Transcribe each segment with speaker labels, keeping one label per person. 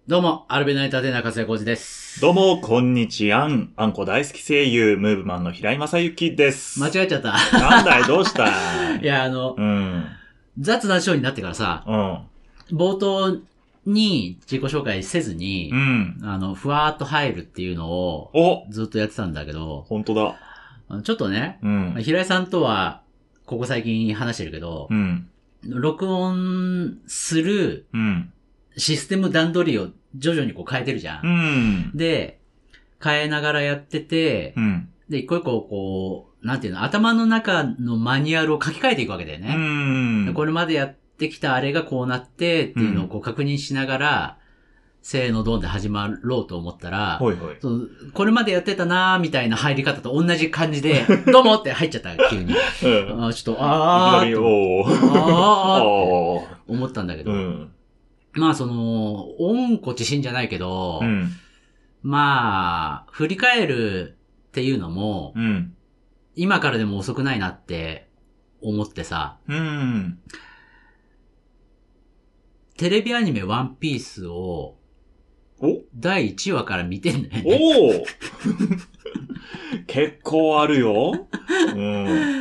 Speaker 1: どうも、アルベナイターで中瀬浩二です。
Speaker 2: どうも、こんにちはん。あんこ大好き声優、ムーブマンの平井正幸です。
Speaker 1: 間違えちゃった。
Speaker 2: なんだい、どうした
Speaker 1: いや、
Speaker 2: うん。
Speaker 1: 雑談ショーになってからさ、
Speaker 2: うん。
Speaker 1: 冒頭に自己紹介せずに、
Speaker 2: うん。
Speaker 1: ふわーっと入るっていうのを
Speaker 2: お
Speaker 1: ずっとやってたんだけど、
Speaker 2: ほんとだ。
Speaker 1: ちょっとね、
Speaker 2: うん。
Speaker 1: 平井さんとは、ここ最近話してるけど、
Speaker 2: うん。
Speaker 1: 録音する
Speaker 2: うん。
Speaker 1: システム段取りを徐々にこう変えてるじゃん。
Speaker 2: うん。
Speaker 1: で、変えながらやってて、
Speaker 2: うん。
Speaker 1: で、一個一個こう、なんていうの、頭の中のマニュアルを書き換えていくわけだよ
Speaker 2: う
Speaker 1: ね。
Speaker 2: ん。
Speaker 1: これまでやってきたあれがこうなってっていうのをこう確認しながら、せーのドンで始まろうと思ったら、
Speaker 2: ほいほい。
Speaker 1: これまでやってたなーみたいな入り方と同じ感じで、どうもって入っちゃった、急に。
Speaker 2: うん。
Speaker 1: ちょっと、あー
Speaker 2: いきなり、
Speaker 1: って
Speaker 2: おー。
Speaker 1: あーって
Speaker 2: おー。
Speaker 1: 思ったんだけど、
Speaker 2: うん。
Speaker 1: まあ温故知新じゃないけど、
Speaker 2: うん。
Speaker 1: まあ、振り返るっていうのも、
Speaker 2: うん。
Speaker 1: 今からでも遅くないなって思ってさ、
Speaker 2: うん。
Speaker 1: テレビアニメワンピースを
Speaker 2: お
Speaker 1: 第1話から見てんだよね。
Speaker 2: おー結構あるよ。うん。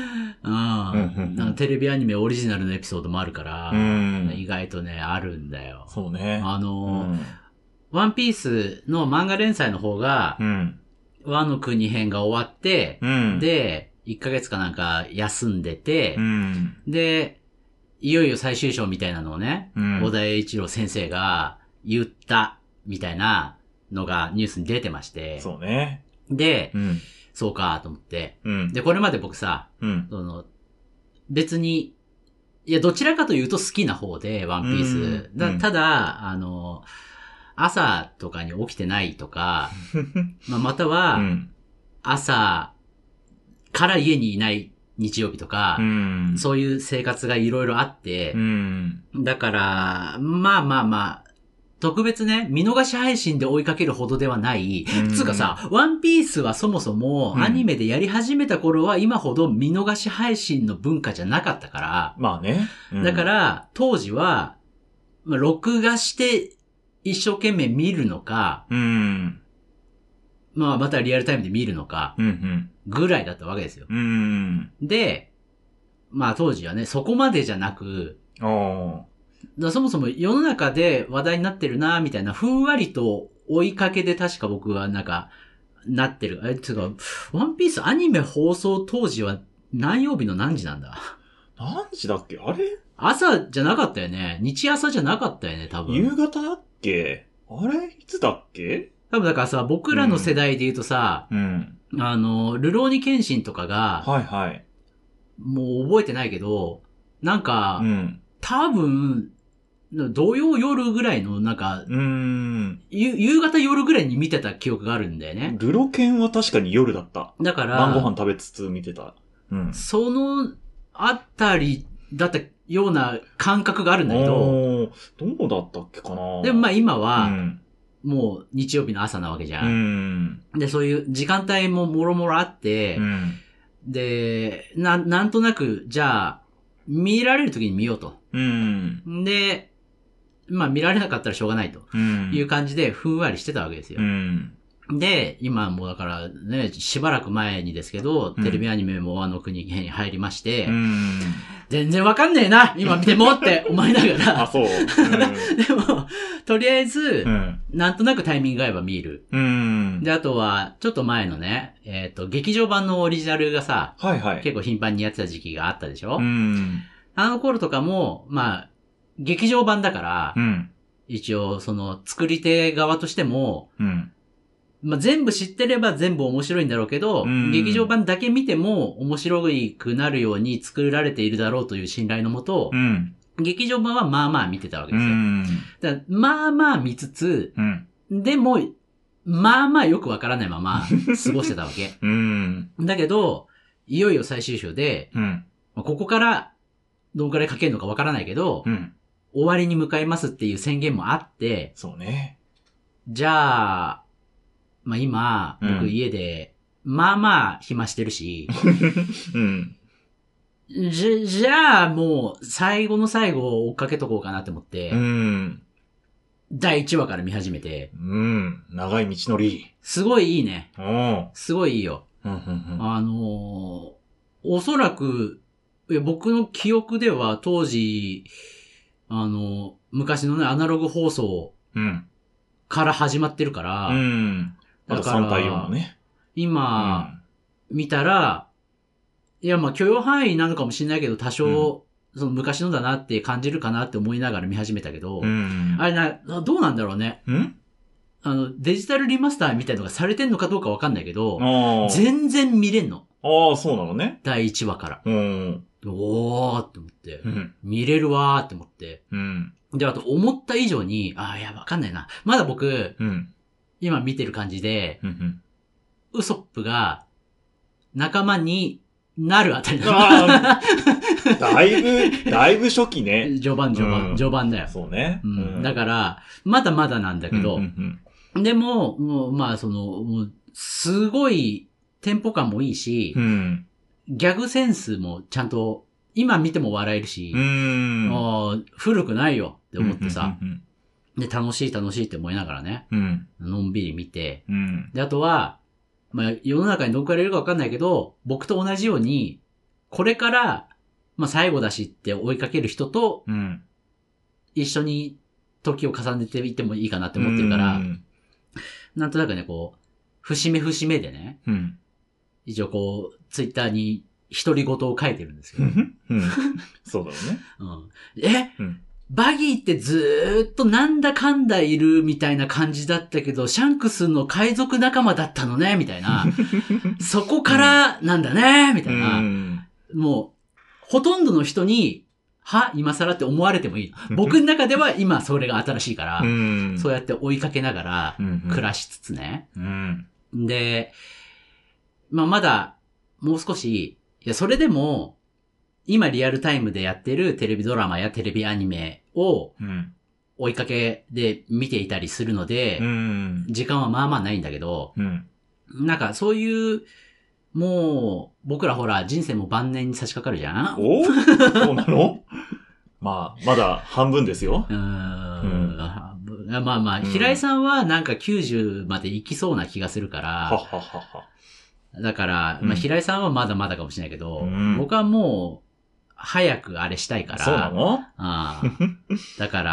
Speaker 1: なんかテレビアニメオリジナルのエピソードもあるから、
Speaker 2: うん
Speaker 1: 意外とね、あるんだよ。
Speaker 2: そうね。
Speaker 1: ワンピースの漫画連載の方が、
Speaker 2: うん。
Speaker 1: ワノ国編が終わって、
Speaker 2: うん。
Speaker 1: で、1ヶ月かなんか休んでて、
Speaker 2: うん。
Speaker 1: で、いよいよ最終章みたいなのをね、小田栄一郎先生が言ったみたいなのがニュースに出てまして。
Speaker 2: そうね。
Speaker 1: で、そうかと思って。で、これまで僕さ、別に、いや、どちらかというと好きな方で、ワンピース。ただ、朝とかに起きてないとか、または、朝から家にいない日曜日とか、そういう生活がいろいろあって、だから、まあ、特別ね、見逃し配信で追いかけるほどではない。つうかさ、ワンピースはそもそもアニメでやり始めた頃は今ほど見逃し配信の文化じゃなかったから。
Speaker 2: まあね。
Speaker 1: だから、当時は、録画して一生懸命見るのか、またリアルタイムで見るのか、ぐらいだったわけですよ。で、当時はね、そこまでじゃなく、そもそも世の中で話題になってるなみたいな、ふんわりと追いかけで確か僕はなってる。つうか、ワンピースアニメ放送当時は何曜日の何時なんだ？
Speaker 2: 何時だっけあれ
Speaker 1: 朝じゃなかったよね。日朝じゃなかったよね、多分。
Speaker 2: 夕方だっけあれいつだっけ
Speaker 1: 多分だからさ、僕らの世代で言うとさ、ルローニケンシンとかが、もう覚えてないけど、多分、土曜夜ぐらいの、夕方夜ぐらいに見てた記憶があるんだよね。
Speaker 2: ルロケンは確かに夜だった。
Speaker 1: だから、
Speaker 2: 晩ご飯食べつつ見てた。
Speaker 1: そのあたりだったような感覚があるんだけど、
Speaker 2: どうだったっけかな。
Speaker 1: でも今は、もう日曜日の朝なわけじゃん。で、そういう時間帯ももろもろあって、で、なんとなく、じゃあ、見られる時に見ようと。で、見られなかったらしょうがないという感じでふんわりしてたわけですよ。で、今もだからね、しばらく前にですけど、テレビアニメも国に入りまして、全然わかんねえな今見てもって思いながら。
Speaker 2: あ、そう。
Speaker 1: でも、とりあえず、なんとなくタイミングが合えば見る。で、あとは、ちょっと前のね、劇場版のオリジナルがさ、結構頻繁にやってた時期があったでしょあの頃とかも、劇場版だから、一応、作り手側としても、全部知ってれば全部面白いんだろうけど、劇場版だけ見ても面白くなるように作られているだろうという信頼のもと、劇場版はまあまあ見てたわけですよ。だからまあまあ見つつ、でも、まあまあよくわからないまま過ごしてたわけ。だけど、いよいよ最終章で、ここからどんくらい書けるのかわからないけど、終わりに向かいますっていう宣言もあって、
Speaker 2: そうね。
Speaker 1: じゃあ、今、僕家で、まあまあ暇してるし、じゃあもう最後の最後を追っかけとこうかなって思って、 第1話から見始めて。
Speaker 2: 長い道のり。
Speaker 1: すごいいいね。すごいいいよ。おそらく、僕の記憶では当時、昔のね、アナログ放送から始まってるから、
Speaker 2: だから3対4のね。
Speaker 1: 今、見たら、いや、まあ許容範囲なのかもしれないけど、多少、その昔のだなって感じるかなって思いながら見始めたけど、あれどうなんだろうね。デジタルリマスターみたいのがされてんのかどうかわかんないけど、全然見れんの。
Speaker 2: そうなのね。
Speaker 1: 第1話から。おーって思って、見れるわーって思って。で、あと思った以上に、いや、わかんないな。まだ僕、今見てる感じで、ウソップが仲間になるあたりだ。
Speaker 2: だいぶ初期ね。
Speaker 1: 序盤だよ。
Speaker 2: そうね。
Speaker 1: だから、まだまだなんだけど、でも、まあすごいテンポ感もいいし、ギャグセンスもちゃんと、今見ても笑えるし、古くないよって思ってさ、で、楽しいって思いながらね、のんびり見て、で、あとは、まあ、世の中にどこからいるかわかんないけど、僕と同じように、これから、まあ、最後だしって追いかける人と、一緒に時を重ねていってもいいかなって思ってるから、なんとなくね、こう、節目でね、一応こう、ツイッターに独り言を書いてるんですよ。
Speaker 2: そうだろうね。
Speaker 1: バギーってずーっとなんだかんだいるみたいな感じだったけど、シャンクスの海賊仲間だったのね、みたいな。そこからなんだね、みたいな。もう、ほとんどの人に、今更って思われてもいい。僕の中では今それが新しいから、そうやって追いかけながら暮らしつつね。で、まあまだもう少し、いやそれでも、今リアルタイムでやってるテレビドラマやテレビアニメを追いかけで見ていたりするので、時間はまあまあないんだけど、なんかそういう、もう僕らほら人生も晩年に差し掛かるじゃん？
Speaker 2: そうなの？まあ、まだ半分ですよ。
Speaker 1: まあまあ、平井さんはなんか90まで行きそうな気がするから、だから、まあ平井さんはまだまだかもしれないけど、僕はもう、早くあれしたいから。
Speaker 2: そうなの？
Speaker 1: だから、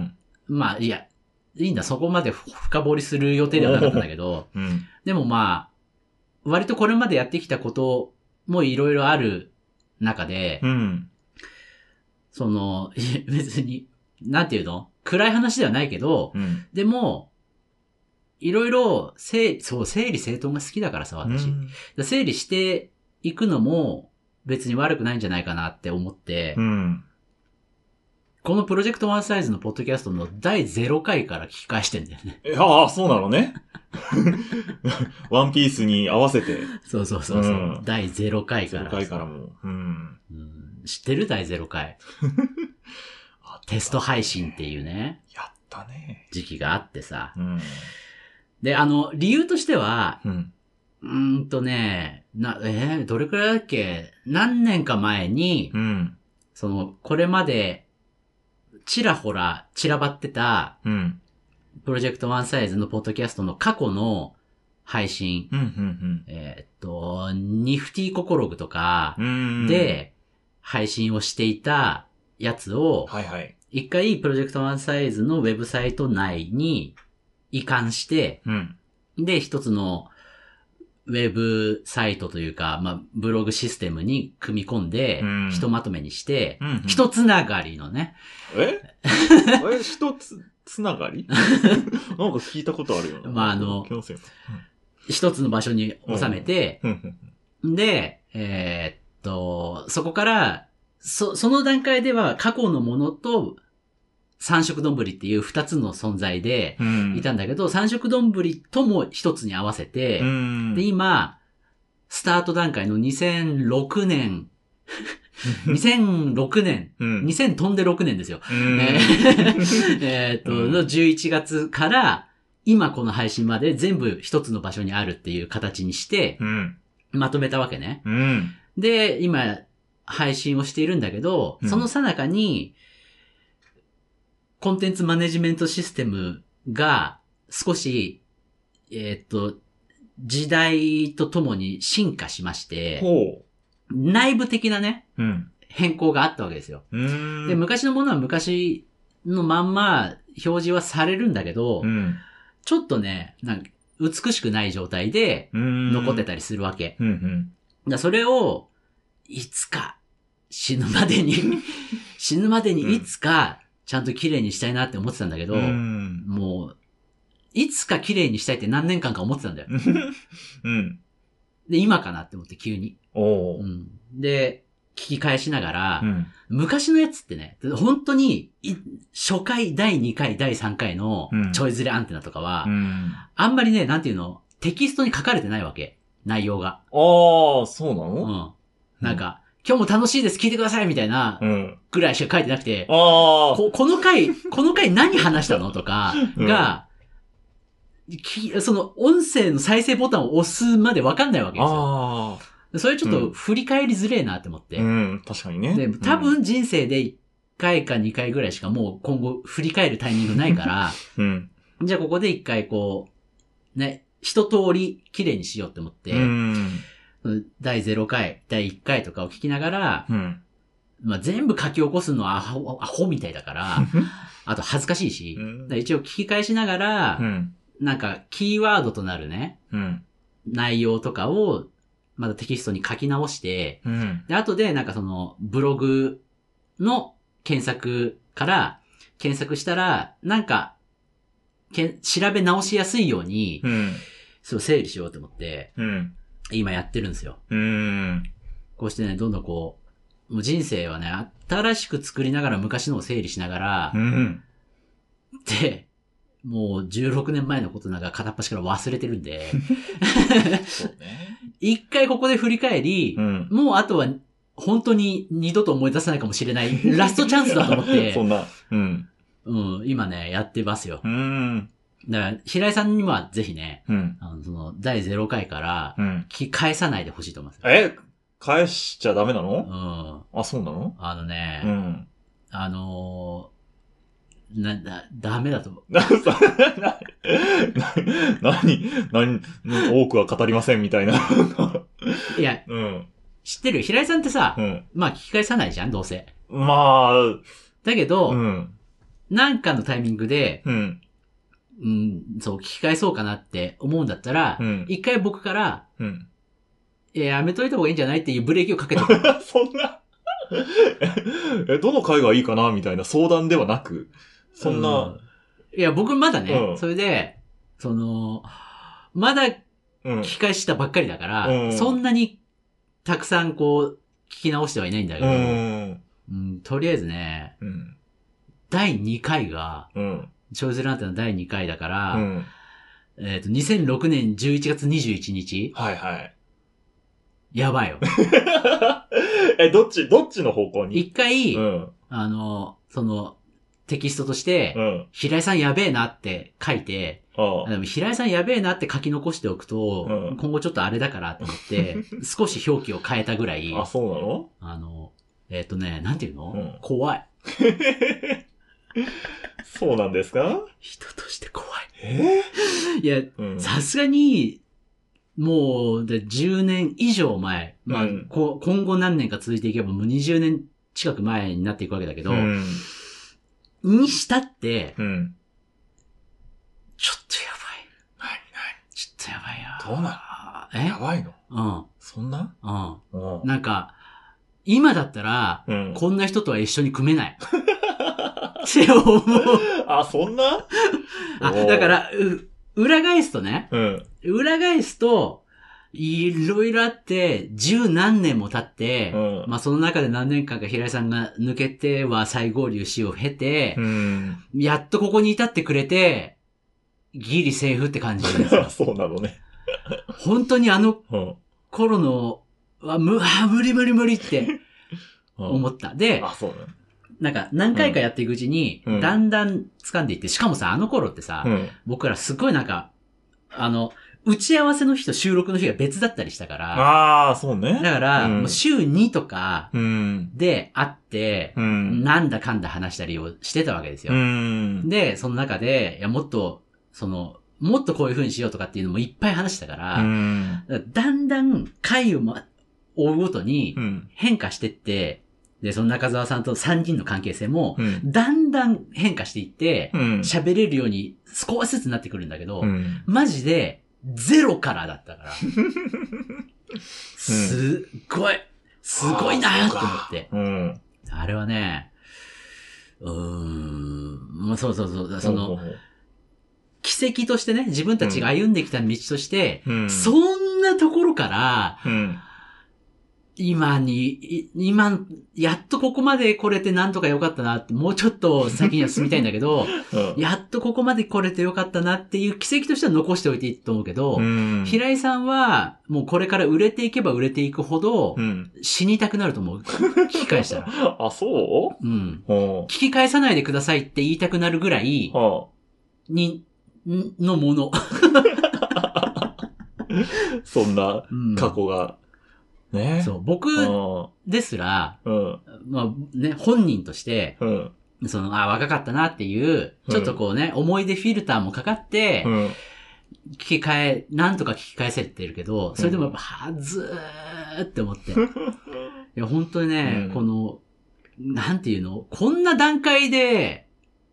Speaker 1: まあ、いや、いいんだ、そこまで深掘りする予定ではなかったんだけど、でもまあ、割とこれまでやってきたこともいろいろある中で、別に、なんていうの？暗い話ではないけど、でも、いろいろ、整理整頓が好きだからさ、私。整理していくのも、別に悪くないんじゃないかなって思って、このプロジェクトワンサイズのポッドキャストの第0回から聞き返してんだよね。
Speaker 2: そうなのね。ワンピースに合わせて。
Speaker 1: そう。第0回から。
Speaker 2: 0回からも。
Speaker 1: 知ってる？第0回。テスト配信っていうね。
Speaker 2: やったね。
Speaker 1: 時期があってさ。で、理由としては、どれくらいだっけ？何年か前に、これまで、ちらほら散らばってた、プロジェクトワンサイズのポッドキャストの過去の配信、ニフティココログとかで配信をしていたやつを、一回プロジェクトワンサイズのウェブサイト内に移管して、で、一つのウェブサイトというか、まあ、ブログシステムに組み込んで、ひとまとめにして、一つながりのね。
Speaker 2: 一つながり？なんか聞いたことあるよな。
Speaker 1: まあ、一つの場所に収めて、で、そこから、その段階では過去のものと、三色丼っていう二つの存在でいたんだけど、三色丼とも一つに合わせて、で、今、スタート段階の2006年、2000飛んで6年ですよ。の11月から、今この配信まで全部一つの場所にあるっていう形にして、まとめたわけね。で、今、配信をしているんだけど、その最中に、 コンテンツマネジメントシステムが少し、時代とともに進化しまして、内部的なね、変更があったわけですよ。で、昔のものは昔のまんま表示はされるんだけど、ちょっとね、なんか美しくない状態で残ってたりするわけ。だそれを、いつか死ぬまでにいつかちゃんと綺麗にしたいなって思ってたんだけど、もう、いつか綺麗にしたいって何年間か思ってたんだよ。で、今かなって思って急に。で、聞き返しながら、昔のやつってね、本当に、初回、第2回、第3回のちょいずれアンテナとかは、あんまりね、なんていうの、テキストに書かれてないわけ。内容が。
Speaker 2: ああ、そうなの？
Speaker 1: なんか、今日も楽しいです、聞いてくださいみたいな、ぐらいしか書いてなくて、この回何話したのとかが、その音声の再生ボタンを押すまでわかんないわけですよ。それちょっと振り返りづれえなって思って。
Speaker 2: 確かにね。
Speaker 1: で、多分人生で1回か2回ぐらいしかもう今後振り返るタイミングないから、じゃあここで1回こう、ね、一通り綺麗にしようって思って、第0回、第1回とかを聞きながら、まあ、全部書き起こすのはアホみたいだから、あと恥ずかしいし、一応聞き返しながら、なんかキーワードとなるね、内容とかをまだテキストに書き直して、で、後でなんかそのブログの検索から検索したら、なんか調べ直しやすいように、そう整理しようと思って、今やってるんですよ。こうしてね、どんどんこう、もう人生はね、新しく作りながら昔のを整理しながら、で、もう16年前のことなんか片っ端から忘れてるんで、一回ここで振り返り、もうあとは本当に二度と思い出さないかもしれないラストチャンスだと思って、今ね、やってますよ。だから、平井さんにはぜひね、その、第0回から、聞き返さないでほしいと思います。
Speaker 2: 返しちゃダメなの？あ、そうなの？
Speaker 1: ダメだと思う。
Speaker 2: 多くは語りませんみたいな。
Speaker 1: いや、知ってる？平井さんってさ、まあ聞き返さないじゃん、どうせ。
Speaker 2: まあ、
Speaker 1: だけど、なんかのタイミングで、そう、聞き返そうかなって思うんだったら、一回僕から、やめといた方がいいんじゃないっていうブレーキをかけてくる。
Speaker 2: そんなどの回がいいかなみたいな相談ではなく、そんな。
Speaker 1: いや、僕まだね、それで、まだ聞き返したばっかりだから、そんなにたくさんこう、聞き直してはいないんだけど、とりあえずね、第2回が、チョイズランテの第2回だから、2006年11月21日。やばいよ。
Speaker 2: どっちの方向に？
Speaker 1: 一回、テキストとして、平井さんやべえなって書いて、でも平井さんやべえなって書き残しておくと、今後ちょっとあれだからと思って、少し表記を変えたぐらい。
Speaker 2: あ、そう
Speaker 1: なの？なんていうの？怖い。
Speaker 2: そうなんですか？
Speaker 1: 人として怖い。いや、さすがに、もう、10年以上前、まあ、今後何年か続いていけばもう20年近く前になっていくわけだけど、にしたって、ちょっとやばい。ちょっとやばいよ。
Speaker 2: どうなの？やばいの？そんな？
Speaker 1: なんか、今だったら、こんな人とは一緒に組めない。って思う。
Speaker 2: あ、そんな？
Speaker 1: だから、裏返すとね、裏返すと、いろいろあって、十何年も経って、まあその中で何年間か平井さんが抜けては再合流しを経て、やっとここに至ってくれて、ギリセーフって感じですよ。
Speaker 2: そうなのね。
Speaker 1: 本当にあの頃の、無理って思った。で、なんか何回かやっていくうちに、だんだん掴んでいって、しかもさ、あの頃ってさ、僕らすごいなんか、 打ち合わせの日と収録の日が別だったりしたから。
Speaker 2: ああ、そうね。
Speaker 1: だから、もう週2とかで会って、なんだかんだ話したりをしてたわけですよ。で、その中で、いや、もっとこういう風にしようとかっていうのもいっぱい話したから、だんだん回を追うごとに変化してって、で、その中澤さんと3人の関係性も、だんだん変化していって、喋れるように少しずつなってくるんだけど、マジで、ゼロからだったから。すごいなーって思って。あれはね、そう、奇跡としてね、自分たちが歩んできた道として、そんなところから、今、やっとここまで来れてなんとかよかったなって、もうちょっと先には進みたいんだけど、やっとここまで来れてよかったなっていう奇跡としては残しておいていいと思うけど、平井さんは、もうこれから売れていけば売れていくほど、死にたくなると思う。聞き返したら。
Speaker 2: あ、そう？
Speaker 1: 聞き返さないでくださいって言いたくなるぐらい、のもの。
Speaker 2: そんな過去が。ね、
Speaker 1: そう、僕ですら、まあね、本人として、若かったなっていう、ちょっとこうね、思い出フィルターもかかって、なんとか聞き返せてるけど、それでもやっぱ、ずーって思って。いや、本当にね、なんていうの？こんな段階で、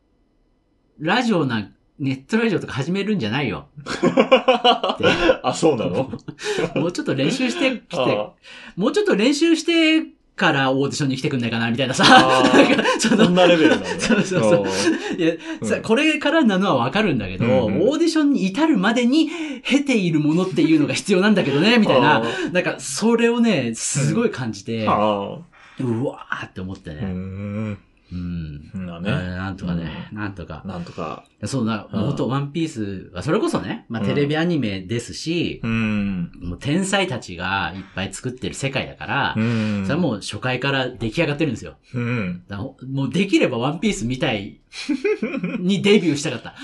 Speaker 1: ネットラジオとか始めるんじゃないよ。
Speaker 2: あ、そうなの？
Speaker 1: もうちょっと練習してきて、もうちょっと練習してからオーディションに来てくんないかなみたいなさ。
Speaker 2: そんなレベルなのね。
Speaker 1: そう。いや、これからなのはわかるんだけど、オーディションに至るまでに経ているものっていうのが必要なんだけどね、みたいな。なんか、それをね、すごい感じて、うわーって思ってね。なんとかね、なんとか。そうだ、元ワンピースは、それこそね、まあテレビアニメですし、もう天才たちがいっぱい作ってる世界だから、それはもう初回から出来上がってるんですよ。もうできればワンピースみたいにデビューしたかった。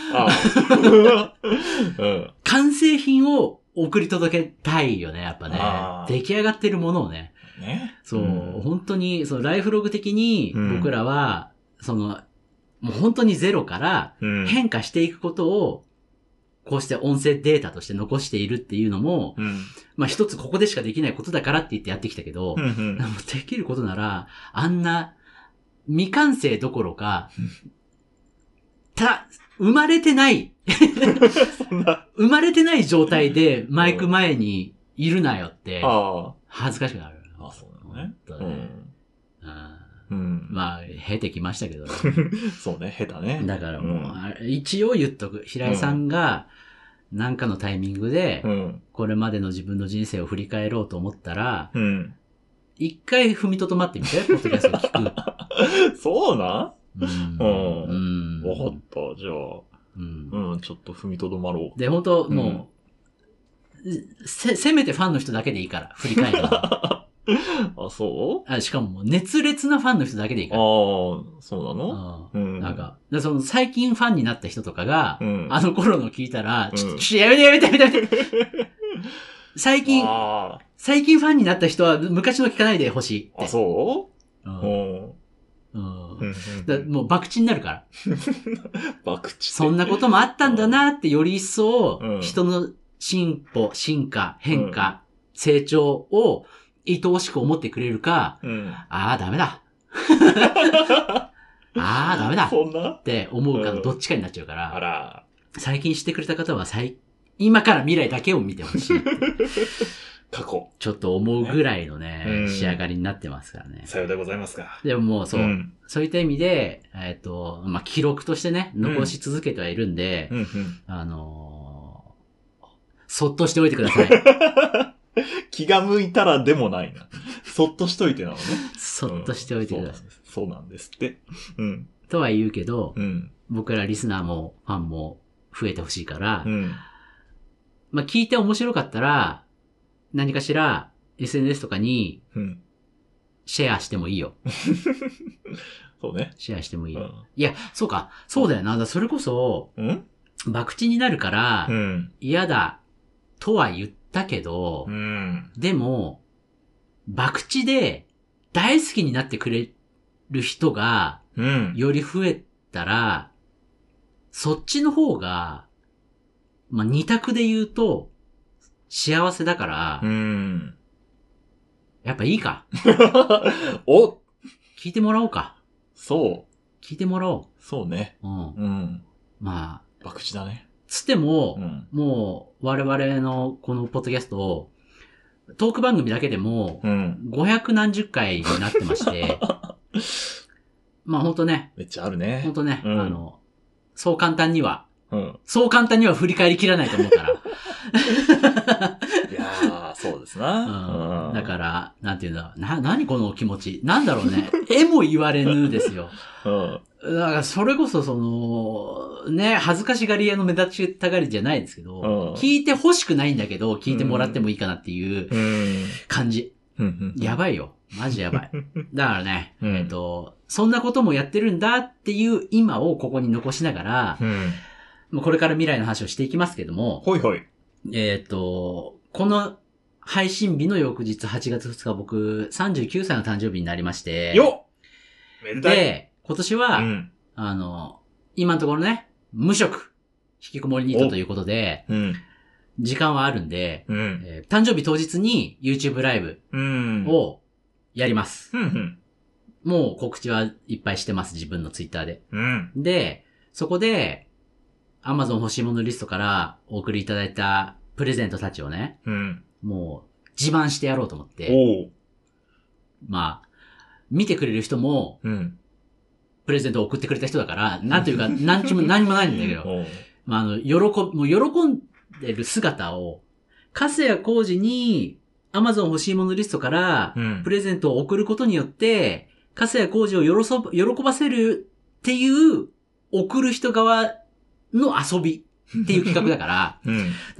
Speaker 1: 完成品を送り届けたいよね、やっぱね。出来上がってるものをね。そう、本当に、ライフログ的に僕らは、もう本当にゼロから変化していくことを、こうして音声データとして残しているっていうのも、まあ一つここでしかできないことだからって言ってやってきたけど、できることなら、あんな未完成どころか、生まれてない生まれてない状態でマイク前にいるなよって、恥ずかしくなる。
Speaker 2: あ、そうなのね。
Speaker 1: まあ、経てきましたけどね。
Speaker 2: そうね、経たね。
Speaker 1: だからもう、一応言っとく。平井さんが、なんかのタイミングで、これまでの自分の人生を振り返ろうと思ったら、一回踏みとどまってみて、ポッドキャストを聞く。
Speaker 2: そうな？わかった。じゃあ、ちょっと踏みとどまろ
Speaker 1: う。で、本当もう、せめてファンの人だけでいいから、振り返るの。
Speaker 2: あ、そう？
Speaker 1: しかも熱烈なファンの人だけでいいから。
Speaker 2: そうなの？
Speaker 1: なんか、最近ファンになった人とかが、あの頃の聞いたら、ちょっとやめて。最近ファンになった人は昔の聞かないでほしい。
Speaker 2: あ、そう？
Speaker 1: もう博打になるから。
Speaker 2: 博打。
Speaker 1: そんなこともあったんだなってより一層、人の進歩、進化、変化、成長を愛おしく思ってくれるか、ダメだ。ダメだ。
Speaker 2: そんな
Speaker 1: って思うかのどっちかになっちゃうから、最近知ってくれた方は今から未来だけを見てほしい。
Speaker 2: 過去。
Speaker 1: ちょっと思うぐらいのね、仕上がりになってますからね。
Speaker 2: さようでございますか。
Speaker 1: でももうそういった意味で、まあ、記録としてね、残し続けてはいるんで、そっとしておいてください。
Speaker 2: 気が向いたらでもないな。そっとしといてなのね。
Speaker 1: そっとしておいてください。
Speaker 2: そうなんですって。
Speaker 1: とは言うけど、僕らリスナーもファンも増えてほしいから、まあ、聞いて面白かったら、何かしら SNS とかに、シェアしてもいいよ。
Speaker 2: そうね。
Speaker 1: シェアしてもいいよ。いや、そうか。そうだよな。それこそ、博打になるから、嫌だとは言ったけど、でも、博打で大好きになってくれる人が、より増えたら、そっちの方が、まあ、二択で言うと、幸せだから、やっぱいいか。
Speaker 2: お
Speaker 1: 聞いてもらおうか。
Speaker 2: そう。
Speaker 1: 聞いてもらおう。
Speaker 2: そうね。
Speaker 1: まあ。
Speaker 2: 博打だね。
Speaker 1: つっても、もう、我々のこのポッドキャスト、トーク番組だけでも、500何十回になってまして、まあほんとね。
Speaker 2: めっちゃあるね。
Speaker 1: ほんとね、そう簡単には振り返りきらないと思うから。
Speaker 2: いやー、そうですな。
Speaker 1: だから、なんていうんだ、何この気持ち。なんだろうね。絵も言われぬですよ。だから、それこそね、恥ずかしがり屋の目立ちたがりじゃないですけど、聞いて欲しくないんだけど、聞いてもらってもいいかなっていう感じ。やばいよ。マジやばい。だからね、そんなこともやってるんだっていう今をここに残しながら、これから未来の話をしていきますけども、
Speaker 2: ほいほい。
Speaker 1: この配信日の翌日8月2日僕39歳の誕生日になりまして、
Speaker 2: よっめでたい。
Speaker 1: で、今年は、今のところね、無職、引きこもりニートということで、時間はあるんで、誕生日当日に YouTube ライブをやります。もう告知はいっぱいしてます、自分の Twitter で。で、そこで、Amazon 欲しいものリストからお送りいただいたプレゼントたちをね、もう自慢してやろうと思って、まあ、見てくれる人も、プレゼントを送ってくれた人だから、なんというか、何もないんだけど、まあ、もう喜んでる姿を、粕谷浩二に Amazon 欲しいものリストから、プレゼントを送ることによってって、粕谷浩二を喜ばせるっていう、送る人側の遊びっていう企画だから、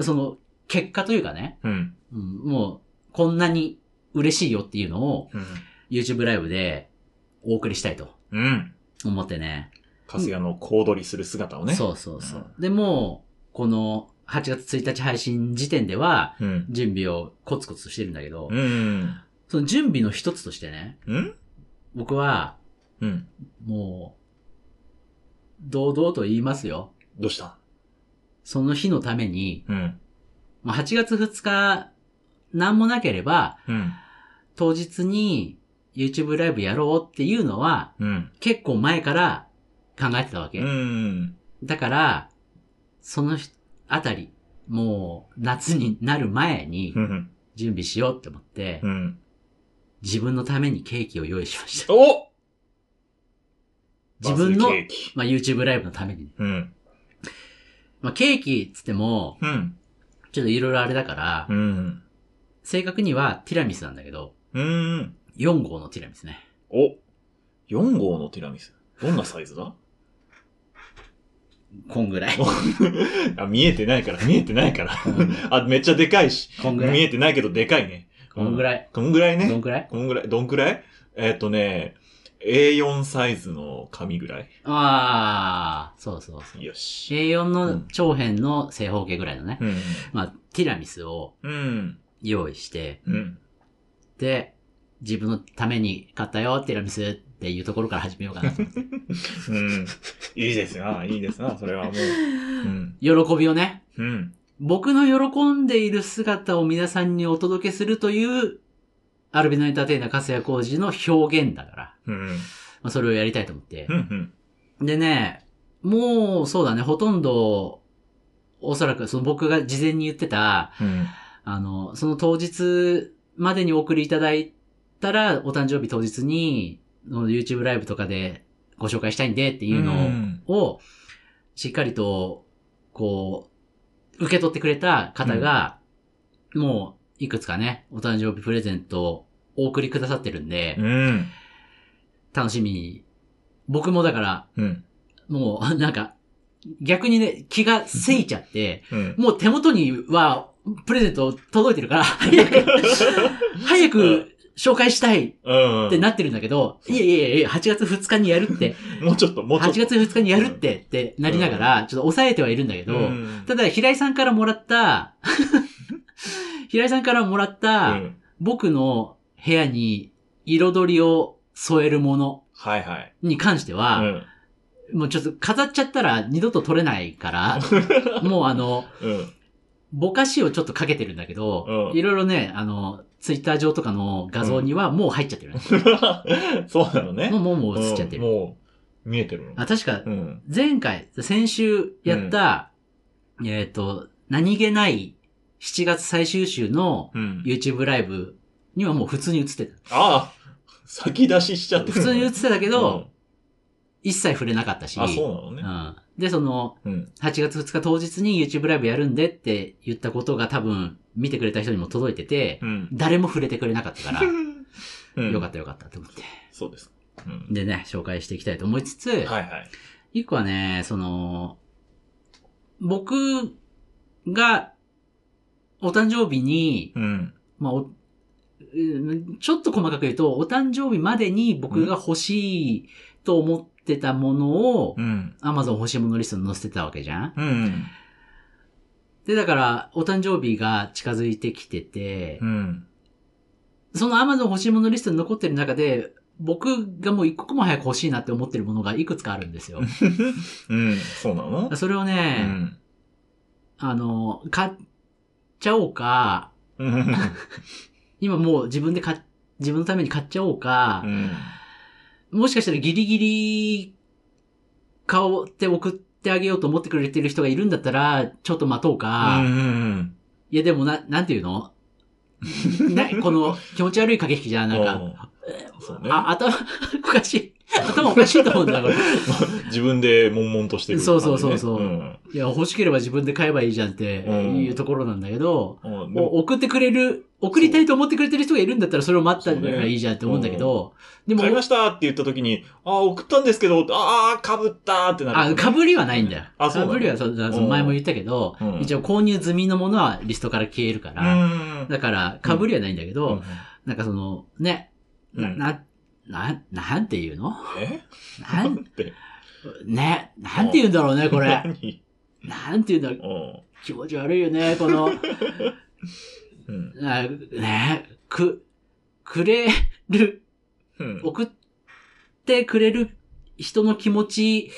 Speaker 1: その結果というかね、もうこんなに嬉しいよっていうのを、YouTube ライブでお送りしたいと思ってね。
Speaker 2: 粕谷の小躍りする姿をね。
Speaker 1: そう。でも、この8月1日配信時点では、準備をコツコツしてるんだけど、その準備の一つとしてね、僕は、もう、堂々と言いますよ。
Speaker 2: どうした？
Speaker 1: その日のために、8月2日、なんもなければ、当日に YouTube ライブやろうっていうのは、結構前から考えてたわけ。だから、そのあたり、もう夏になる前に準備しようって思って、自分のためにケーキを用意しました。
Speaker 2: お！
Speaker 1: 自分の、まあ、YouTube ライブのために。まあ、ケーキっつっても、ちょっといろいろあれだから、正確にはティラミスなんだけど、4号のティラミスね。
Speaker 2: お !4 号のティラミス。どんなサイズだ？
Speaker 1: こんぐらい。
Speaker 2: 見えてないから。あ、めっちゃでかいし。こんぐらい。見えてないけどでかいね。
Speaker 1: こんぐらい。
Speaker 2: こんぐらいね。
Speaker 1: どんくらい？
Speaker 2: どんくらいA4 サイズの紙ぐらい。
Speaker 1: ああ、そう。
Speaker 2: よし。
Speaker 1: A4 の長辺の正方形ぐらいのね。まあ、ティラミスを用意して、で、自分のために買ったよ、ティラミスっていうところから始めようかなと思って。
Speaker 2: いいですな、それはもう。
Speaker 1: 喜びをね。僕の喜んでいる姿を皆さんにお届けするという、アルビノエンターテイナー粕谷浩二の表現だから、まあ、それをやりたいと思って。でね、もうそうだね、ほとんど、おそらくその僕が事前に言ってた、その当日までにお送りいただいたら、お誕生日当日に、YouTube ライブとかでご紹介したいんでっていうのを、しっかりと、こう、受け取ってくれた方が、もう、いくつかね、お誕生日プレゼントをお送りくださってるんで、楽しみに。僕もだから、もうなんか、逆にね、気がせいちゃって、もう手元にはプレゼント届いてるから、早く紹介したいってなってるんだけど、いや、8月2日にやるって。
Speaker 2: もうちょっと。
Speaker 1: 8月2日にやるってなりながら、ちょっと抑えてはいるんだけど、ただ平井さんからもらった、 平井さんからもらった、僕の部屋に彩りを添えるものに関しては、もうちょっと飾っちゃったら二度と取れないから、もうぼかしをちょっとかけてるんだけど、いろいろね、ツイッター上とかの画像にはもう入っちゃってる、ね。
Speaker 2: そうなのね。
Speaker 1: もう映っちゃってる。
Speaker 2: もう見えてるの。
Speaker 1: 確か、先週やった、何気ない7月最終週の YouTube ライブにはもう普通に映ってた。
Speaker 2: ああ、先出ししちゃって
Speaker 1: る。普通に映ってたけど、一切触れなかったし。
Speaker 2: あ、そうなのね。
Speaker 1: で、8月2日当日に YouTube ライブやるんでって言ったことが多分見てくれた人にも届いてて、誰も触れてくれなかったから、よかったと思って。
Speaker 2: そうです。
Speaker 1: でね、紹介していきたいと思いつつ、一個はね、僕がお誕生日に、まあちょっと細かく言うと、お誕生日までに僕が欲しいと思ってたものを、Amazon 欲しいものリストに載せてたわけじゃん、で、だから、お誕生日が近づいてきてて、その Amazon 欲しいものリストに残ってる中で、僕がもう一刻も早く欲しいなって思ってるものがいくつかあるんですよ。
Speaker 2: そうなの？
Speaker 1: それをね、買っちゃおうか、今もう自分のために買っちゃおうか、もしかしたらギリギリ買って送ってあげようと思ってくれてる人がいるんだったら、ちょっと待とうか。いやでもなんていうのこの気持ち悪い駆け引きじゃん、なんか。そうね、頭おかしいと思うんだ、これ。
Speaker 2: 自分で悶々としてる、ね。
Speaker 1: そう。いや、欲しければ自分で買えばいいじゃんっていうところなんだけど、送りたいと思ってくれてる人がいるんだったらそれを待ったらいいじゃんって思うんだけど、
Speaker 2: でも買いましたって言った時に、送ったんですけど、被ったってなる、
Speaker 1: ね。被りはないんだよ。被りは前も言ったけど、一応購入済みのものはリストから消えるから、だから被りはないんだけど、なんかね、なんて言うの？なんて言うんだろうね、これ。なんて言うんだろう。気持ち悪いよね、この、くれる、送ってくれる人の気持ち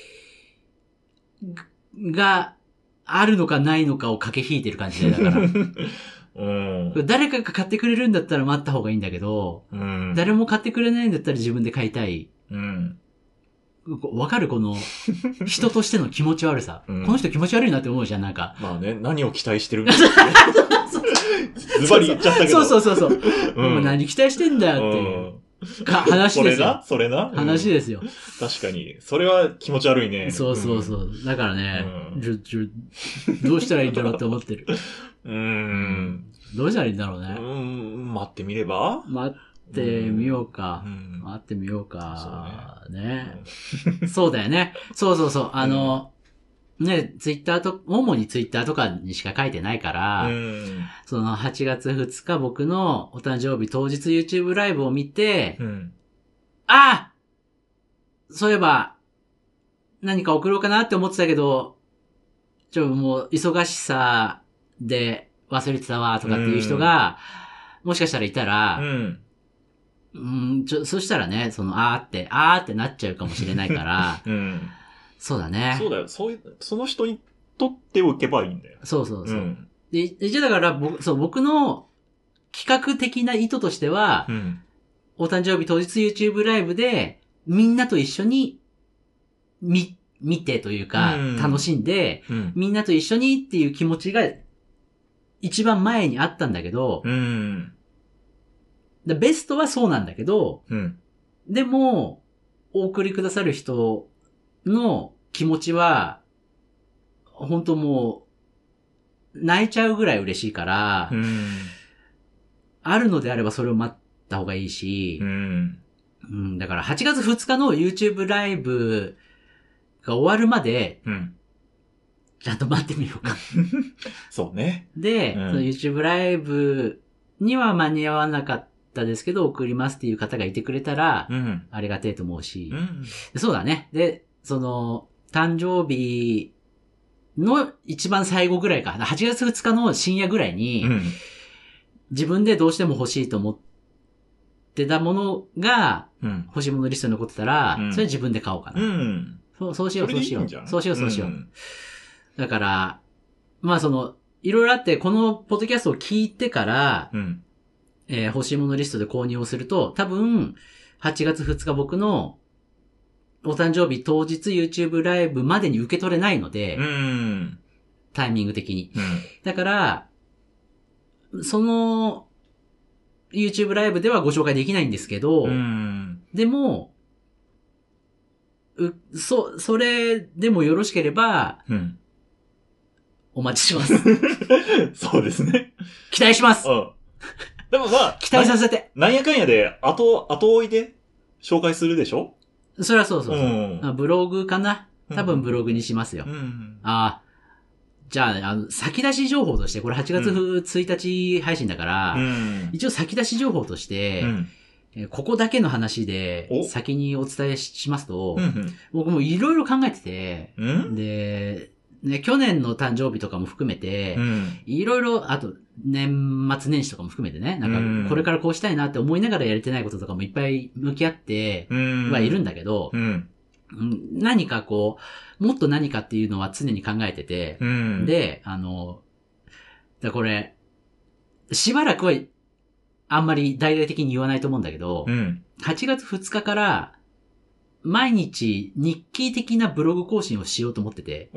Speaker 1: があるのかないのかを駆け引いてる感じだから。誰かが買ってくれるんだったら待った方がいいんだけど、誰も買ってくれないんだったら自分で買いたい。わかるこの、人としての気持ち悪さ。この人気持ち悪いなって思うじゃん、なんか。
Speaker 2: まあね、何を期待してるんだズバリ言っちゃったけど。
Speaker 1: そう。お前何期待してんだよっていう。話ですよ。
Speaker 2: それな
Speaker 1: 話ですよ。
Speaker 2: 確かに。それは気持ち悪いね。
Speaker 1: そう。だからね、どうしたらいいんだろうって思ってる。どうしたらいいんだろうね。
Speaker 2: 待ってみれば？
Speaker 1: 待ってみようか。ね。そうだよね。そう。ね、主にツイッターとかにしか書いてないから、その8月2日僕のお誕生日当日 YouTube ライブを見て、そういえば、何か送ろうかなって思ってたけど、もう忙しさで忘れてたわとかっていう人が、もしかしたらいたら、そしたらね、ってなっちゃうかもしれないから、そうだね。
Speaker 2: そうだよ。その人にとっておけばいいんだよ。
Speaker 1: そう。で、じゃあだから僕の企画的な意図としては、お誕生日当日 YouTube ライブで、みんなと一緒に、見てというか、楽しんで、みんなと一緒にっていう気持ちが、一番前にあったんだけど、ベストはそうなんだけど、でも、お送りくださる人の気持ちは、本当もう、泣いちゃうぐらい嬉しいから、あるのであればそれを待った方がいいし、だから8月2日の YouTube ライブが終わるまで、ちゃんと待ってみようか。
Speaker 2: そうね。
Speaker 1: で、その YouTube ライブには間に合わなかったですけど、送りますっていう方がいてくれたら、ありがてえと思うし、そうだね。で、誕生日の一番最後ぐらいか、8月2日の深夜ぐらいに、 自分でどうしても欲しいと思ってたものが、欲しいものリストに残ってたら、それ自分で買おうかな。そうしよう。そうしよう。だから、まあいろいろあって、このポッドキャストを聞いてから、欲しいものリストで購入をすると、多分、8月2日僕のお誕生日当日 YouTube ライブまでに受け取れないので、タイミング的に。だから、YouTube ライブではご紹介できないんですけど、でも、それでもよろしければ、お待ちします。
Speaker 2: そうですね。
Speaker 1: 期待します。
Speaker 2: でもまあ、
Speaker 1: 期待させて。
Speaker 2: なんやかんやで、後追いで紹介するでしょ？
Speaker 1: そりゃそう。ブログかな？多分ブログにしますよ。じゃあ、先出し情報として、これ8月1日配信だから、一応先出し情報として、ここだけの話で先にお伝えしますと、僕もいろいろ考えてて、で、ね、去年の誕生日とかも含めて、いろいろ、あと、年末年始とかも含めてね、なんか、これからこうしたいなって思いながらやれてないこととかもいっぱい向き合ってはいるんだけど、何かこう、もっと何かっていうのは常に考えてて、で、これ、しばらくは、あんまり大々的に言わないと思うんだけど、8月2日から、毎日日記的なブログ更新をしようと思ってて。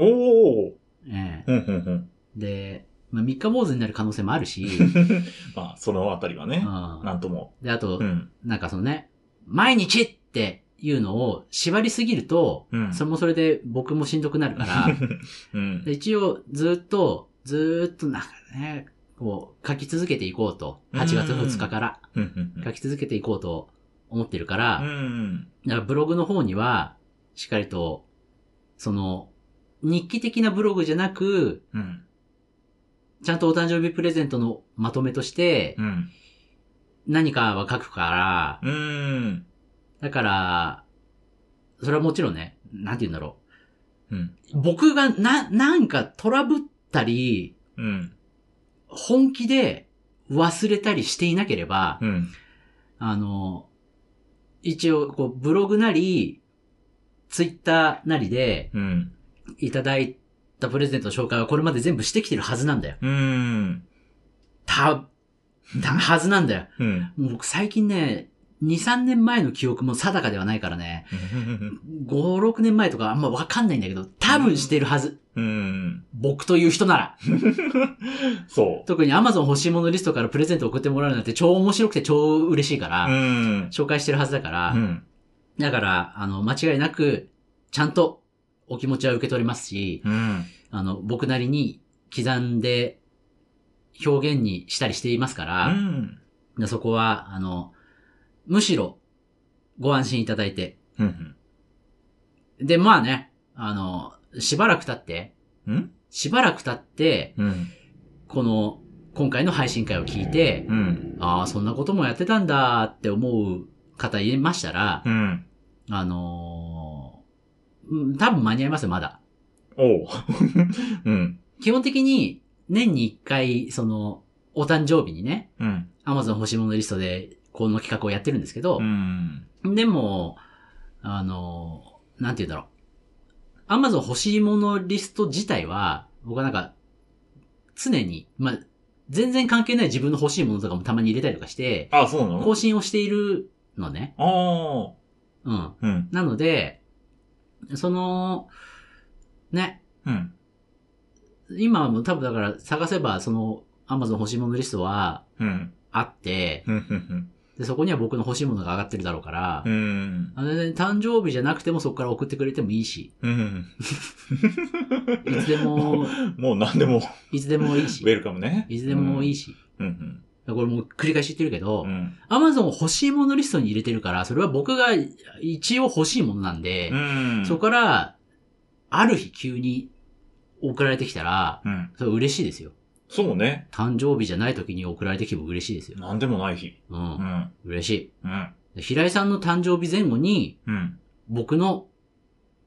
Speaker 1: で、まあ、3日坊主になる可能性もあるし。
Speaker 2: まあ、そのあたりはね。なんとも。
Speaker 1: で、あと、なんか毎日っていうのを縛りすぎると、それもそれで僕もしんどくなるから、で一応ずっとなんかね、こう、書き続けていこうと。8月2日から書き続けていこうと思ってるから、だからブログの方には、しっかりと、日記的なブログじゃなく、ちゃんとお誕生日プレゼントのまとめとして、何かは書くから、だから、それはもちろんね、なんて言うんだろう。僕がなんかトラブったり、本気で忘れたりしていなければ、一応、こう、ブログなり、ツイッターなりで、いただいたプレゼントの紹介はこれまで全部してきてるはずなんだよ。はずなんだよ。もう僕最近ね、2、3年前の記憶も定かではないからね、5、6年前とかあんまわかんないんだけど、多分してるはず。僕という人なら。
Speaker 2: そう。
Speaker 1: 特に Amazon 欲しいものリストからプレゼント送ってもらうなんて超面白くて超嬉しいから、紹介してるはずだから、だから、間違いなく、ちゃんとお気持ちは受け取りますし、僕なりに刻んで表現にしたりしていますから、そこは、むしろご安心いただいて。で、まあね、しばらく経って、今回の配信会を聞いて、ああ、そんなこともやってたんだって思う方いましたら、多分間に合いますよ、まだ。基本的に、年に1回、お誕生日にね、Amazon 欲しいものリストで、この企画をやってるんですけど、でも、なんて言うんだろう。Amazon 欲しいものリスト自体は、僕はなんか、常に、まあ、全然関係ない自分の欲しいものとかもたまに入れたりとかして、
Speaker 2: そうなの？
Speaker 1: 更新をしているのね。なので、ね。今はもう多分だから探せば、Amazon 欲しいものリストは、あって、で、そこには僕の欲しいものが上がってるだろうから、誕生日じゃなくてもそこから送ってくれてもいいし、いつでも、
Speaker 2: もう何でも、
Speaker 1: いつでもいいし、
Speaker 2: ウェルカムね。
Speaker 1: いつでもいいし、これもう繰り返し言ってるけど、Amazon 欲しいものリストに入れてるから、それは僕が一応欲しいものなんで、そこから、ある日急に送られてきたら、それ嬉しいですよ。
Speaker 2: そうね。
Speaker 1: 誕生日じゃない時に送られてきても嬉しいですよ。
Speaker 2: なんでもない日。
Speaker 1: 嬉しい。平井さんの誕生日前後に、僕の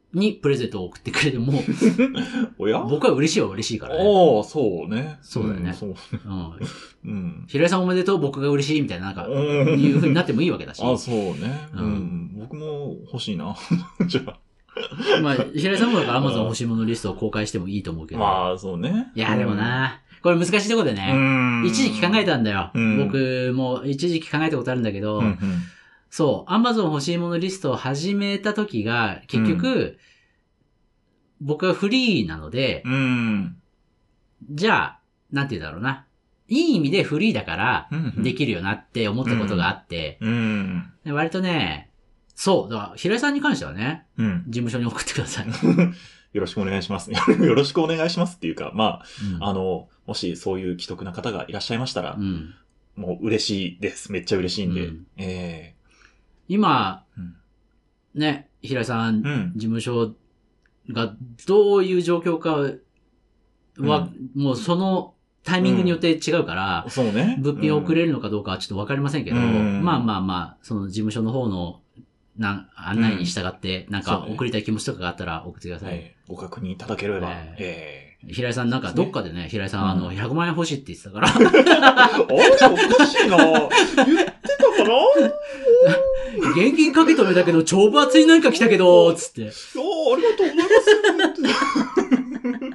Speaker 1: にプレゼントを送ってくれても、
Speaker 2: おや
Speaker 1: 僕は嬉しいからね。
Speaker 2: ああ、そうね。
Speaker 1: そうだよね。
Speaker 2: そう。
Speaker 1: うん。平井さんおめでとう、僕が嬉しいみたいな、なんか、いう風になってもいいわけだし。
Speaker 2: あ、そうね。僕も欲しいな。じゃあ。
Speaker 1: まあ、平井さんもだから Amazon 欲しいものリストを公開してもいいと思うけど。
Speaker 2: まあ、そうね。
Speaker 1: いや、でもな、これ難しいところでね。一時期考えたんだよ。僕も一時期考えたことあるんだけど、そう、Amazon 欲しいものリストを始めた時が、結局、僕はフリーなので、じゃあ、なんて言うんだろうな。いい意味でフリーだから、できるよなって思ったことがあって、割とね、そう、だから平井さんに関してはね、事務所に送ってください。
Speaker 2: よろしくお願いします。よろしくお願いしますっていうか、まあ、もしそういう既得な方がいらっしゃいましたら、もう嬉しいです。めっちゃ嬉しいんで。
Speaker 1: 今、ね、平井さん、事務所がどういう状況かは、もうそのタイミングによって違うから、
Speaker 2: そうね。
Speaker 1: 物品を送れるのかどうかはちょっとわかりませんけど、まあ、その事務所の方の案内に従って、なんか送りたい気持ちとかがあったら送ってください。
Speaker 2: ご確認いただければ。
Speaker 1: 平井さんなんかどっかでね、平井さん100万円欲しいって言ってたから。
Speaker 2: あれおかしいな。言ってたかな
Speaker 1: 現金かけ止めたけど、超分厚いなんか来たけど、つって。
Speaker 2: ありがとうございます。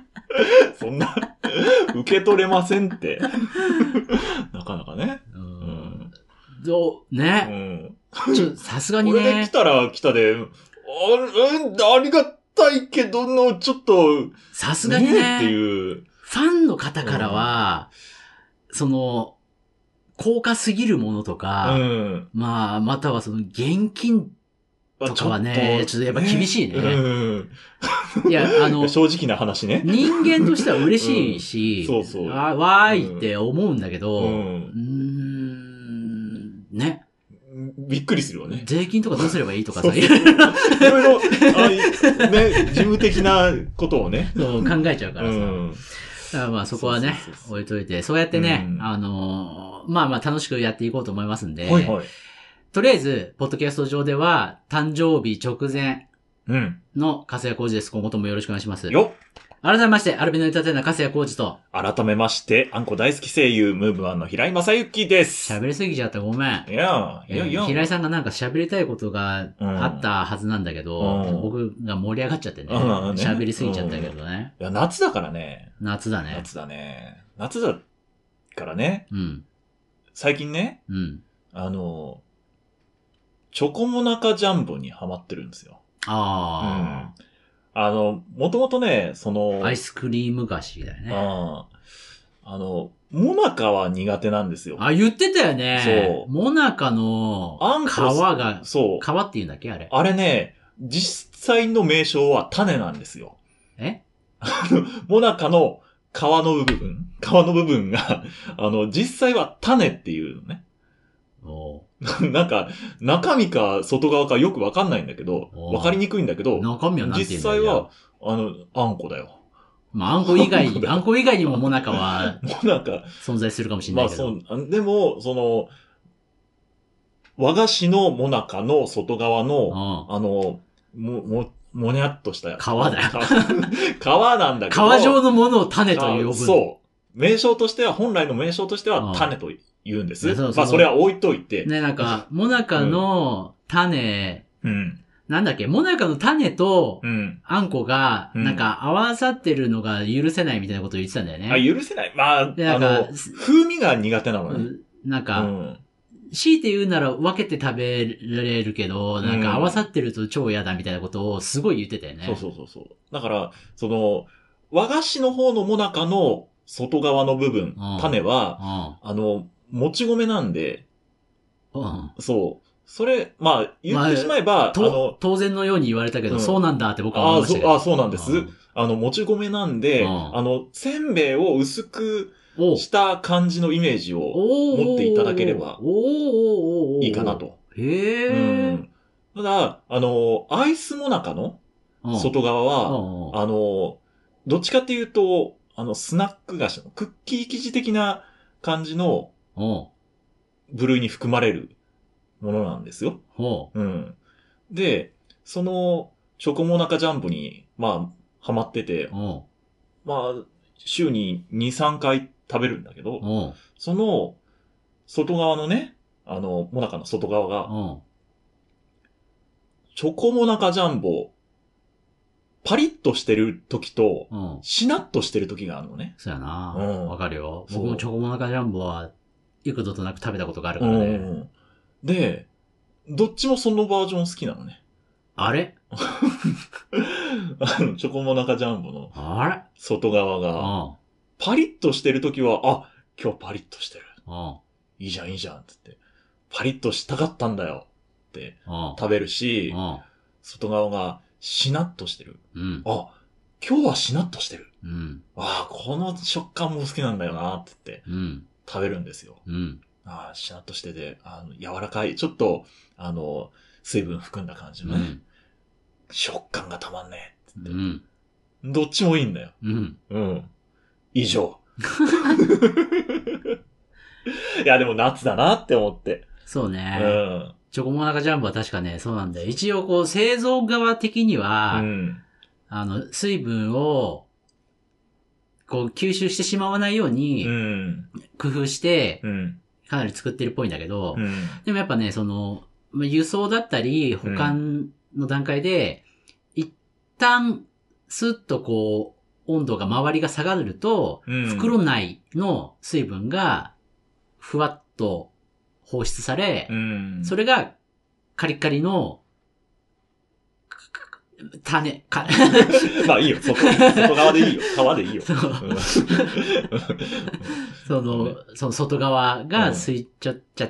Speaker 2: そんな、受け取れませんって。なかなかね。
Speaker 1: さすがにね。
Speaker 2: これで来たら来たで、ありがたいけどちょっと、
Speaker 1: さすがにね。
Speaker 2: っていう。
Speaker 1: ファンの方からは、その、高価すぎるものとか、まあ、またはその現金とかはね、ちょっとやっぱ厳しいね。いや、
Speaker 2: 正直な話ね。
Speaker 1: 人間としては嬉しいし、
Speaker 2: そうそう。
Speaker 1: わーいって思うんだけど、ね。
Speaker 2: びっくりするよね。
Speaker 1: 税金とかどうすればいいとかさ、い
Speaker 2: ろいろ、ね、事務的なことをね。
Speaker 1: そう考えちゃうからさ。だからまあそこはね、置いといて、そうやってね、まあ楽しくやっていこうと思いますんで、とりあえず、ポッドキャスト上では、誕生日直前の粕谷浩二です。今後ともよろしくお願いします。改めまして、アルビノエンターテイナー粕谷浩二と、
Speaker 2: 改めまして、あんこ大好き声優、ムーブマンの平井正幸です。
Speaker 1: 喋りすぎちゃったごめん。
Speaker 2: いや、
Speaker 1: 平井さんがなんか喋りたいことがあったはずなんだけど、僕が盛り上がっちゃってね。喋りすぎちゃったけどね。
Speaker 2: いや、夏だからね。
Speaker 1: 夏だね。
Speaker 2: 夏だからね。最近ね、チョコモナカジャンボにハマってるんですよ。もともとね、
Speaker 1: アイスクリーム菓子だよね。
Speaker 2: モナカは苦手なんですよ。
Speaker 1: 言ってたよね。そう。モナカの皮が、皮って言うんだっけあれ。
Speaker 2: あれね、実際の名称は種なんですよ。モナカの皮の部分が、実際は種っていうのね。なんか、中身か外側かよくわかんないんだけど、わかりにくいんだけど、
Speaker 1: 中身は何て言うんだ
Speaker 2: 実際は、あんこだよ。
Speaker 1: まあ、あんこ以外にもモナカは、存在するかもしれないけど。
Speaker 2: でも、和菓子のモナカの外側の、もにゃっとした
Speaker 1: 皮だよ。
Speaker 2: 皮なんだけど。
Speaker 1: 皮状のものを種と呼ぶ。
Speaker 2: そう。本来の名称としては種と言うんです。まあ、それは置いといて。
Speaker 1: ね、なんか、モナカの種、なんだっけ、モナカの種と、あんこが、なんか、合わさってるのが許せないみたいなことを言ってたんだよね。
Speaker 2: 許せない。まあ、風味が苦手なのね。
Speaker 1: なんか、強いて言うなら分けて食べられるけど、なんか合わさってると超嫌だみたいなことをすごい言ってたよね。
Speaker 2: そう。だから、和菓子の方のモナカの外側の部分、種は、もち米なんで、そう。それ、まあ、言ってしまえば、
Speaker 1: 当然のように言われたけど、そうなんだって僕は思いましたけど。
Speaker 2: そうなんです。もち米なんで、せんべいを薄くした感じのイメージを持っていただければ、いいかなと。ただ、アイスモナカの外側は、どっちかっていうと、スナック菓子のクッキー生地的な感じの部類に含まれるものなんですよ。で、チチョコモナカジャンボに、まあ、ハマってて、まあ、週に2、3回食べるんだけど、その、外側のね、モナカの外側が、チョコモナカジャンボ、パリッとしてる時と、しなっとしてる時があるのね。
Speaker 1: そうやな。わかるよ。僕もチョコモナカジャンボは、幾度となく食べたことがあるからね。
Speaker 2: で、どっちもそのバージョン好きなのね。
Speaker 1: あれ
Speaker 2: チョコモナカジャンボの、
Speaker 1: あれ
Speaker 2: 外側が、パリッとしてる時は、あ、今日パリッとしてる。いいじゃん、いいじゃん、つって。パリッとしたかったんだよ。って食べるし、外側がしなっとしてる。あ、今日はしなっとしてる。あ、この食感も好きなんだよなって言って、食べるんですよ。あ、しなっとしてて、柔らかい、ちょっと、水分含んだ感じのね、食感がたまんねえって言って、どっちもいいんだよ。以上。いや、でも夏だなって思って。
Speaker 1: そうね。チョコモナカジャンボは確かね、そうなんだよ。一応こう、製造側的には、水分を、こう、吸収してしまわないように、工夫して、かなり作ってるっぽいんだけど、でもやっぱね、その、輸送だったり、保管の段階で、一旦、スッとこう、温度が周りが下がると、袋内の水分が、ふわっと放出され、それがカリッカリの種、
Speaker 2: まあいいよ、外側でいいよ、皮でいいよ。
Speaker 1: その外側が吸いちゃっちゃって、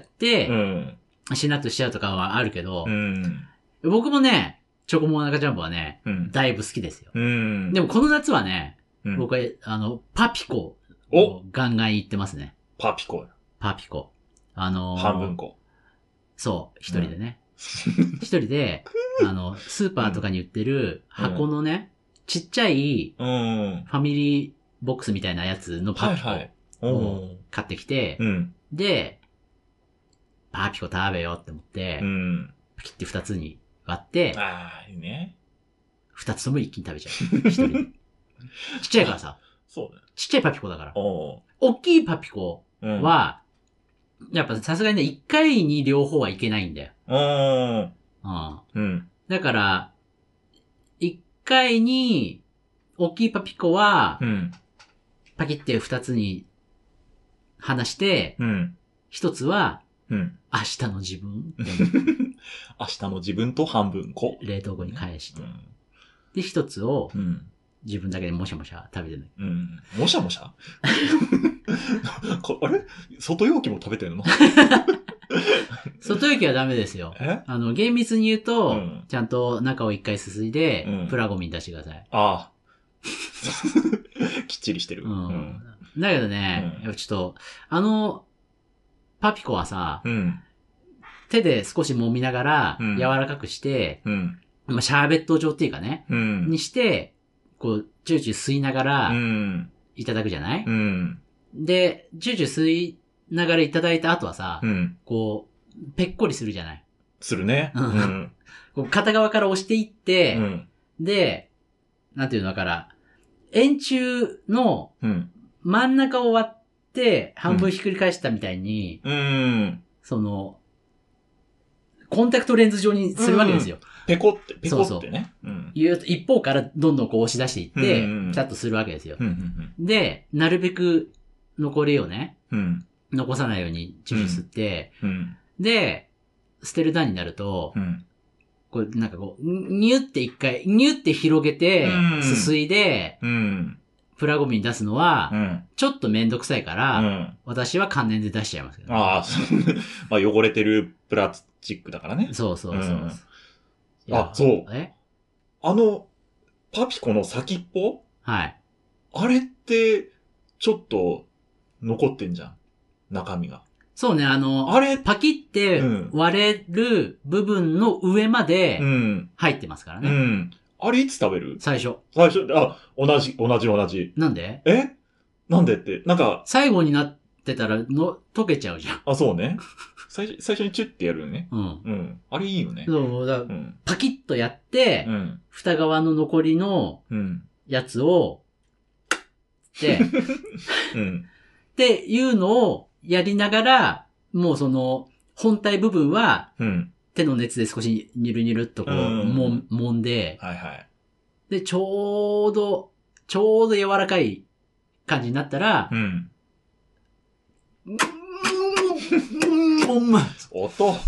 Speaker 1: しなっとしちゃうとかはあるけど、僕もね、チョコモナカジャンボはね、だいぶ好きですよ。でもこの夏はね、僕は、パピコをガンガン言ってますね。
Speaker 2: パピコ。
Speaker 1: 半
Speaker 2: 分こ。
Speaker 1: そう、一人でね。一人で、スーパーとかに売ってる箱のね、ちっちゃい、ファミリーボックスみたいなやつのパピコを買ってきて、で、パピコ食べようって思って、パキって二つに割って、
Speaker 2: いいね。
Speaker 1: 二つとも一気に食べちゃう。一人で。ちっちゃいからさ。
Speaker 2: そうね。
Speaker 1: ちっちゃいパピコだから。大きいパピコは、やっぱさすがにね、一回に両方はいけないんだよ。だから、一回に、大きいパピコは、パキって二つに離して、一つは、明日の自分。
Speaker 2: 明日の自分と半分こ。
Speaker 1: 冷凍庫に返して。で、一つを、自分だけでもしゃもしゃ食べてる。
Speaker 2: もしゃもしゃあれ外容器も食べてるの
Speaker 1: 外容器はダメですよ。厳密に言うと、ちゃんと中を一回すすいで、プラゴミに出してください。
Speaker 2: ああ。きっちりしてる。
Speaker 1: だけどね、ちょっと、パピコはさ、手で少し揉みながら、柔らかくして、シャーベット状っていうかね、にして、こう、チューチュー吸いながら、いただくじゃない、で、チューチュー吸いながらいただいた後はさ、こう、ぺっこりするじゃない
Speaker 2: するね。
Speaker 1: こう片側から押していって、で、なんていうのだから、円柱の真ん中を割って半分ひっくり返したみたいに、その、コンタクトレンズ状にするわけですよ。
Speaker 2: ペコってね。
Speaker 1: 一方からどんどんこう押し出していって、ピタッとするわけですよ。で、なるべく残りをね、残さないようにチューチュー吸って、で、捨てる段になると、こうなんかこう、ニュって一回、ニュって広げて、すすいで、プラゴミに出すのは、ちょっとめんどくさいから、私は関連で出しちゃいますけど、ね。
Speaker 2: ああ、まあ汚れてるプラスチックだからね。
Speaker 1: そう。
Speaker 2: そう。パピコの先っぽ？
Speaker 1: はい。
Speaker 2: あれって、ちょっと、残ってんじゃん。中身が。
Speaker 1: そうね、あれパキって割れる部分の上まで、入ってますからね。
Speaker 2: あれいつ食べる？
Speaker 1: 最初。
Speaker 2: 同じ。
Speaker 1: なんで？
Speaker 2: なんでって、なんか。
Speaker 1: 最後になってたら溶けちゃうじゃん。
Speaker 2: そうね。 最初にチュッてやるよね。うん。あれいいよね。
Speaker 1: そう、だからパキッとやって、蓋側の残りのやつを、っていうのをやりながら、もうその、本体部分は、手の熱で少しニルニルっとこう、揉んで、で、ちょうど柔らかい感じになったら、
Speaker 2: 音よ。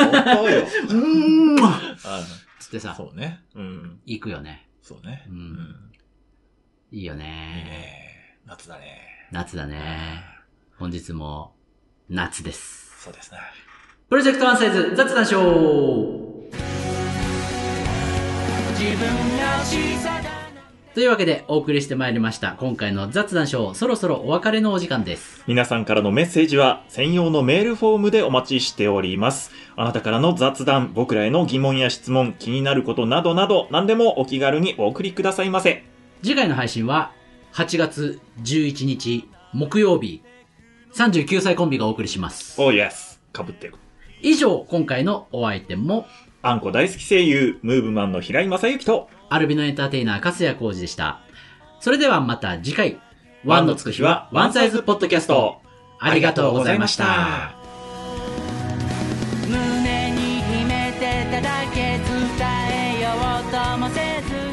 Speaker 1: つってさ、
Speaker 2: そうね。
Speaker 1: 行くよね。
Speaker 2: そうね。
Speaker 1: いいよね。
Speaker 2: いいね。夏だね。
Speaker 1: 夏だね。本日も夏です。
Speaker 2: そうですね。
Speaker 1: プロジェクトワンサイズ雑談ショー。というわけでお送りしてまいりました今回の雑談ショー、そろそろお別れのお時間です。
Speaker 2: 皆さんからのメッセージは専用のメールフォームでお待ちしております。あなたからの雑談、僕らへの疑問や質問、気になることなどなど何でもお気軽にお送りくださいませ。
Speaker 1: 次回の配信は8月11日木曜日、39歳コンビがお送りします。
Speaker 2: Oh yes。被ってる。
Speaker 1: 以上、今回のお相手も、
Speaker 2: あんこ大好き声優、ムーブマンの平井正幸と、
Speaker 1: アルビノエンターテイナー、粕谷浩二でした。それではまた次回、ワンのつく日はワンサイズポッドキャスト。ありがとうございました。胸に秘めてただけ伝えようともせず